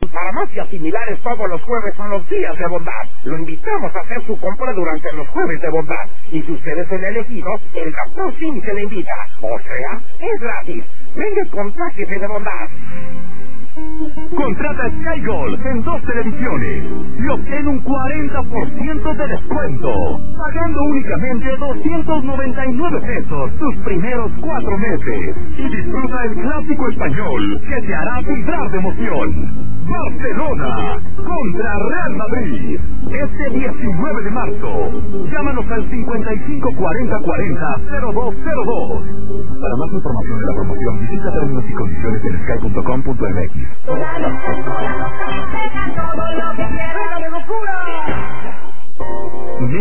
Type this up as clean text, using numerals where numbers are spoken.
Farmacias similares todos los jueves son los días de bondad. Lo invitamos a hacer su compra durante los jueves de bondad. Y si usted es el elegido, el Dr. Sim se le invita. O sea, es gratis. Venga, contágese de bondad. Contrata Sky Gold en 2 televisiones y obtén un 40% de descuento, pagando únicamente 299 pesos tus primeros 4 meses. Y disfruta el clásico español que te hará vibrar de emoción. Barcelona contra Real Madrid, este 19 de marzo. Llámanos al 554040-0202. Para más información de la promoción, visita términos y condiciones en sky.com.mx.